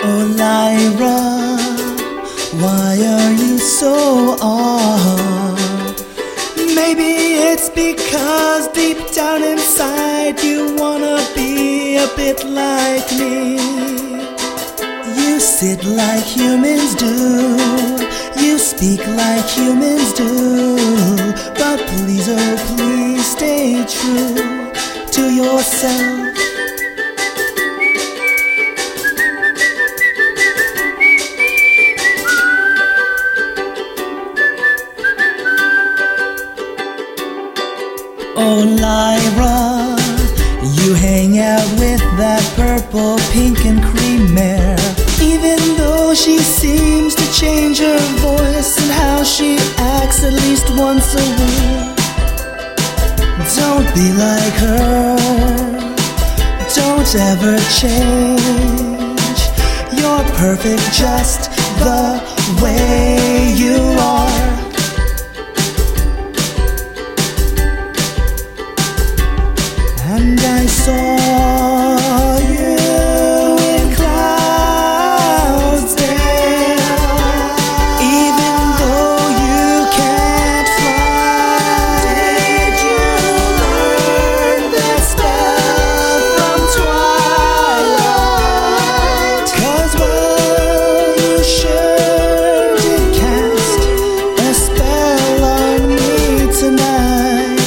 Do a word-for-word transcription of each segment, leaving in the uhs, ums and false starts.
Oh Lyra, why are you so odd? Maybe it's because deep down inside you wanna be a bit like me. You sit like humans do, you speak like humans do, but please, oh please stay true to yourself. Oh Lyra, you hang out with that purple, pink and cream mare. Even though she seems to change her voice and how she acts at least once a week, don't be like her, don't ever change. You're perfect just the way you are. And I saw you in Cloudsdale. Even though you can't fly, did you learn that spell from Twilight? 'Cause well, you sure did cast a spell on me tonight.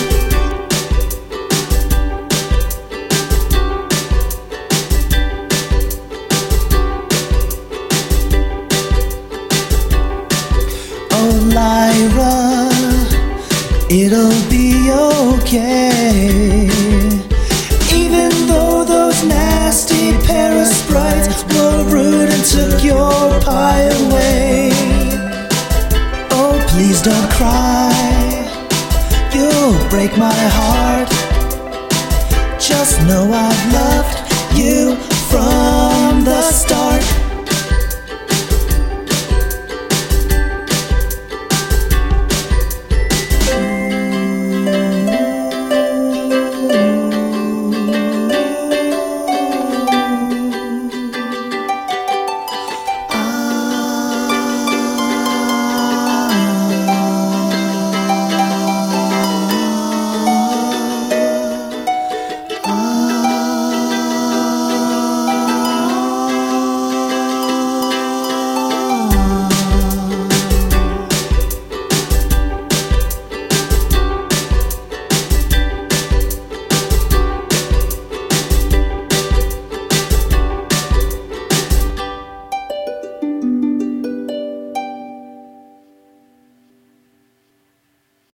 Oh Lyra, it'll be okay. Even though those nasty pair of sprites were rude and took your pie away. Oh please don't cry, you'll break my heart. Just know I